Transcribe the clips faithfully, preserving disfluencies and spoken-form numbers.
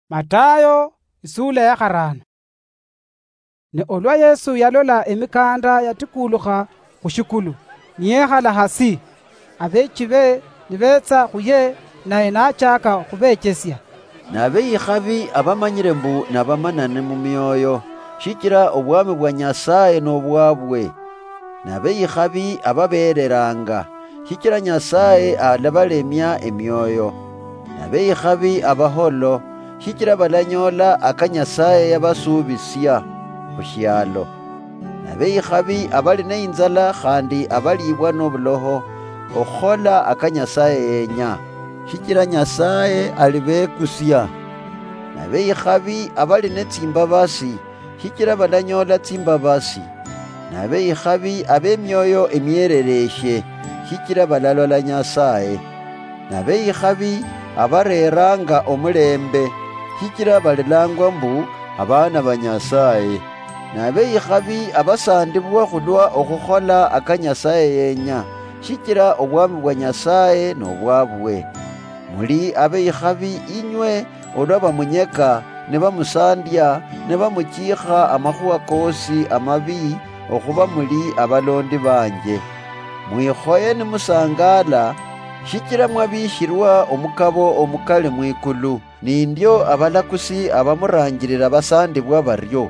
Matayo isula ya kharano. Ne olwa Yesu yalola emikanda yatikuluka kushikulu niyekhala hasi abechi be nibetsa khuye naye nachaka khubechesya. Nabeyikhabi abamanyire mbu nabamanane mu myoyo shikira obwami bwa Nyasaye n'obwabwe. Nabeyikhabi ababereranga shikira Nyasaye alabalemya emyoyo. Nabeyikhabi abaholo shikira balanyola aka Nyasaye yabasubisya khushyalo. Nabeyikhabi abali n'inzala khandi abalibwa n'obuloho okhola aka Nyasaye yenya shikira Nyasaye alibekusya. Nabeyikhabi abali netsimbabasi shikira balanyola tsimbabasi. Nabeyikhabi abemyoyo emyerereshe shikira balalola Nyasaye. Nabeyikhabi abareranga omulembe shikira balilangwa mbu abana ba Nyasaye. Nabeyikhabi abasandibwa khulwa okhukhola aka Nyasaye yenya shikira obwami bwa Nyasaye n'obwabwe. Muli abeyikhabi inywe olwa bamunyeka ne bamusandya ne bamukikha amakhuwa kosi amabi okhuba muli abalondi banje. Mwikhoye ni musangala shikira mwabishirwa omukabo omukale mwikulu nindyo abalakusi abamurangirira basandibwa baryo.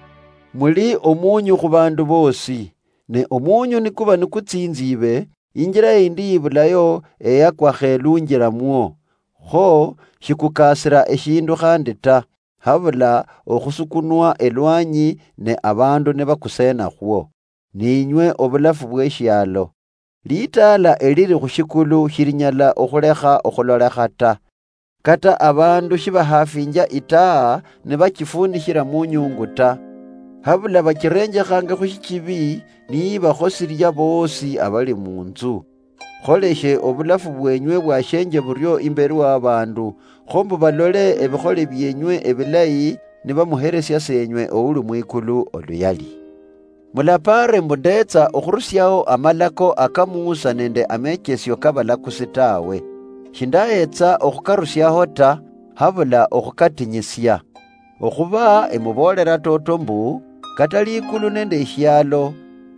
Muli omunyu khu bandu bosi, ne omunyu nikuba nikutsinzibe injira yindi yibulayo eyakwakhelunjiramwo. Kho shikukasira eshindu khandi ta habula okhusukunwa elwanyi ne abandu ne bakusena khwo. Ninywe obulafu bweshyalo. Litala eliri khushikulu shirinyala okhulekha okhulolekha ta. Kata abandu shibahafinja itaa ne bakifundishira mu nyungu ta. Habula bakirenjekhange khushichibi ni bakhosirya bosi abali munzu. Kholeshe obulafu bwenywe bwashenje buryo imberi wa bandu khombu balole ebikhole byenywe ebilayi ne bamuheresya senywe ouli mwikulu oluyali. Mulapare mbudetsa okhurusyawo amalako aka Musa nende amechesyo kabalakusi tawe. Shindayetsa okhukarusyaho ta habula okhukatinyisya. Okhuba emubolera toto mbu kata likulu nende ishyalo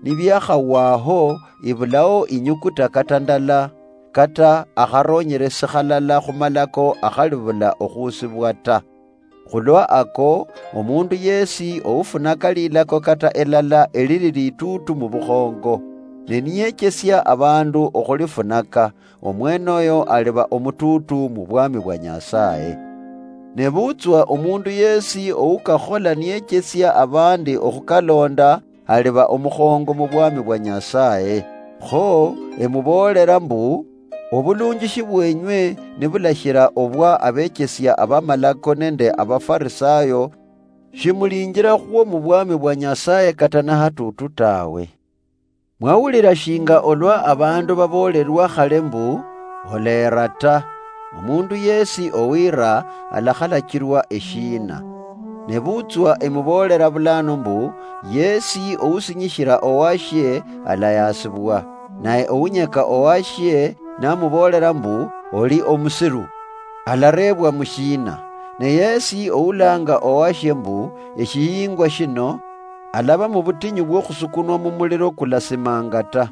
nibyakhawaho ibulawo inyukuta kata ndala kata akharonyere sikhalala khumalako akhalibula okhusibwa ta. Khulwa ako omundu yesi oufunaka lilako kata elala elili litutu mu bukhongo ne niyechesya abandu okhulifunaka omwenoyo aliba omututu mu bwami bwa Nyasaye. Ne butswa omundu yesi oukakhola niyechesya abandi okhukalonda aliba omukhongo mu bwami bwa Nyasaye. Kho emubolera mbu obulunjishi bwenywe nibulashira obwa abechesya abamalako nende abafarisayo shimulinjira khwo mu bwami bwa Nyasaye kata na hatutu tawe. Mwawulira shinga olwa abandu babolerwa khale mbu holera ta omundu yesi owira alakhalakirwa eshina. Ne butswa emubolera bulano mbu yesi ousinyishira owashye alayasibwa naye ounyeka owashye namubolera mbu oli omusiru alarebwa mushina. Ne yesi oulanga owashye mbu eshiyingwa shino alaba mu butinyu bw'okhusukunwa mu muliro kulasimanga ta.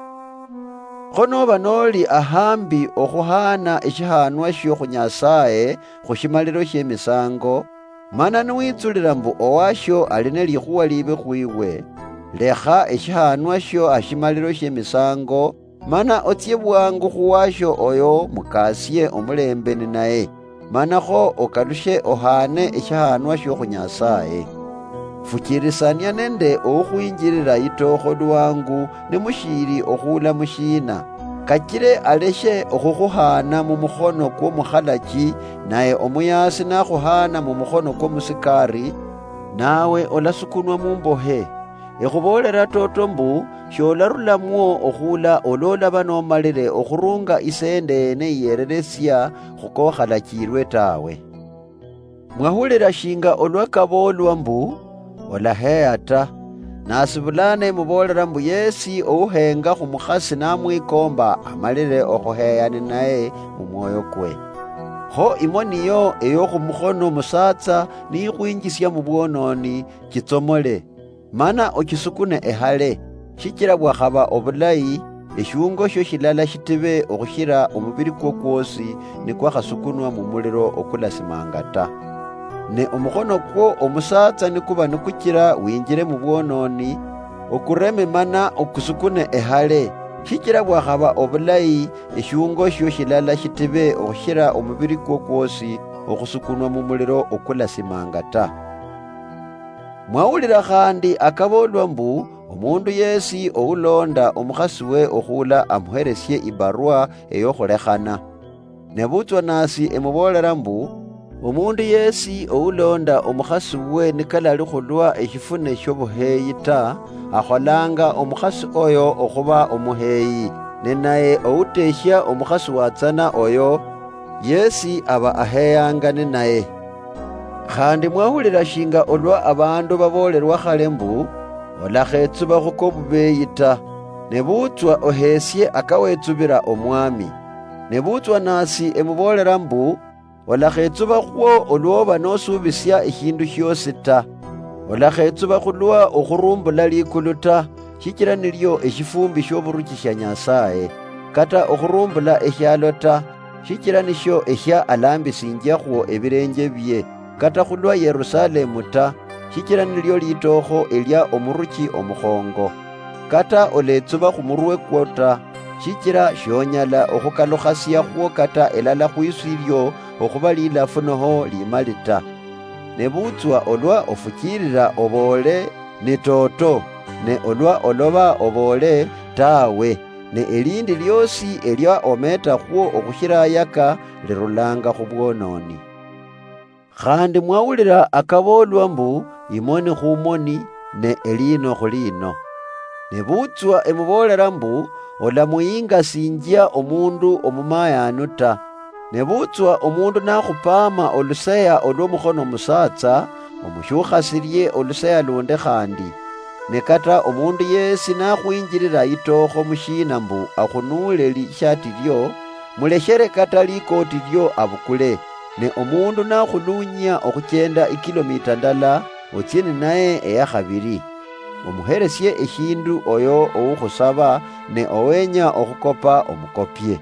Khonoba noli ahambi okhuhana eshihanwa shyo khu Nyasaye khushimaliro sh'emisango, mana niwitsulira mbu owashyo ali ne likhuwa libe khwiwe, lekha eshihanwa shyo ashimaliro sh'emisango mana otsye bwangu khuwashyo oyo mukasye omulembeni naye, manakho okalushe ohane eshihanwa shyo khu Nyasaye. Fukirisania nende okhwinjirira itokho lwangu ne mushiri okhula mushina, kakire aleshe okhukhuhana mu mukhono kwo mukhalaki naye omuyasi nakhuhana mu mukhono kwo musikari, nawe olasukunwa mumbohe. Ekhubolera toto mbu sholarulamwo okhula ololaba nomalire okhurunga isende ene iyereresya khukokhalakirwe tawe. Mwahulira shinga olwa kabolwa mbu olaheya ta, nasibulane mubolera mbu yesi ouhenga khumukhasi namwikomba amalire okhuheyani naye mu mwoyo kwe. ho imo niyo eyokhumukhono musatsa niikhwinjisya mu bwononi kitsomole, mana okisukune ehale, shikila bwakhaba obulayi eshungo sho shilala shitibe okhushira omubiri kwo kwosi nikwakhasukunwa mu muliro okulasimanga ta. Ne omukhono kwo omusatsa nikuba nikukira winjire mu bwononi okureme mana okusukune ehale, shikila bwakhaba obulayi eshungo sho shilala shitibe okhushira omubiri kwo kwosi okhusukunwa mu muliro okulasimanga ta. Mwawulira khandi akabolwa mbu omundu yesi oulonda omukhasi we okhula amuheresye ibarua eyokhulekhana. Ne butswa nasi emubolera mbu omundu yesi oulonda omukhasi we nikalali khulwa eshifune shobuheyi ta, akholanga omukhasi oyo okhuba omuheyi, ne naye outeshya omukhasi watsana oyo yesi aba aheyanga ne naye. Khandi mwawulira shinga olwa abandu babolerwa khale mbu olakhetsuba khuko bubeyi ta, ne butswa ohesye akawetsubira omwami. Ne butswa nasi emubolera mbu olakhetsuba khwo olwoba nosubisya eshindu shyosi ta. Olakhetsuba khulwa okhurumbula likulu ta, shikila nilyo eshifumbi shoburuki sha Nyasaye, kata okhurumbula eshyalo ta, shikila nisho esha alambisinjakhwo ebirenje bye, kata khulwa Yerusalemu ta, shikila nilyo litokho elya omuruki omukhongo, kata oletsuba khumurwe kwo ta, shikila shonyala okhukalukhasya khwo kata elala khwisiryo okhuba lilafu noho limali ta. Ne butswa olwa ofukirira obole ne toto, ne olwa oloba obole tawe, ne elindi lyosi elya ometa khwo okhushirayaka lirulanga khubwononi. Khandi mwawulira akabolwa mbu imoni khumoni ne elino khulino. Ne butswa emubolera mbu olamuyingasinjya omundu omumayanu ta. Ne butswa omundu nakhupama oluseya olw'omukhono musatsa omushukhasirye oluseya lunde khandi. Ne kata omundu yesi nakhwinjirira itokho mushina mbu akhunule lishati lyo, muleshere kata likoti lyo abukule. Ne omundu nakhulunya okhuchenda ikilomita ndala otsini naye eya khabiri, omuheresye eshindu oyo oukhusaba, ne owenya okhukopa omukopye.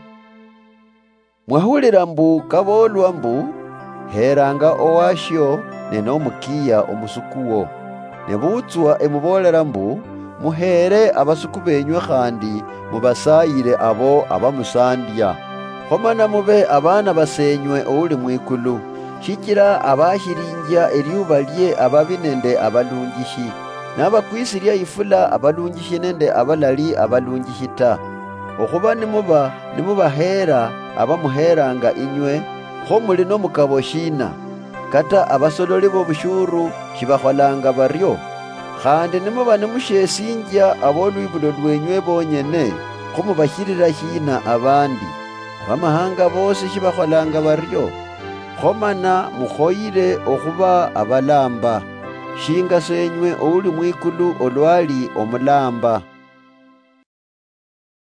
Mwahulira mbu kabolwa mbu heranga owashyo ne nomukiya omusukuwo. Ne butswa emubolera mbu muhere abasuku benywe khandi mubasayire abo abamusandya, khomana mube abana basenywe ouli mwikulu, shikila abashirinja eryuba lye ababi nende abalungishi, n'abakwisirya ifula abalungishi nende abalali abalungishi ta. Okhuba nimuba nimubahera abamuheranga inywe, kho muli nomukabo shina, kata abasololi b'obushuru shibakholanga baryo. Khandi nimuba nimushesinja abolwibulo lwenywe bonyene, kho mubashirira shina abandi, abamahanga bosi shibakholanga baryo. Khomana mukhoyire okhuba abalamba, shinga senywe ouli mwikulu olwali omulamba.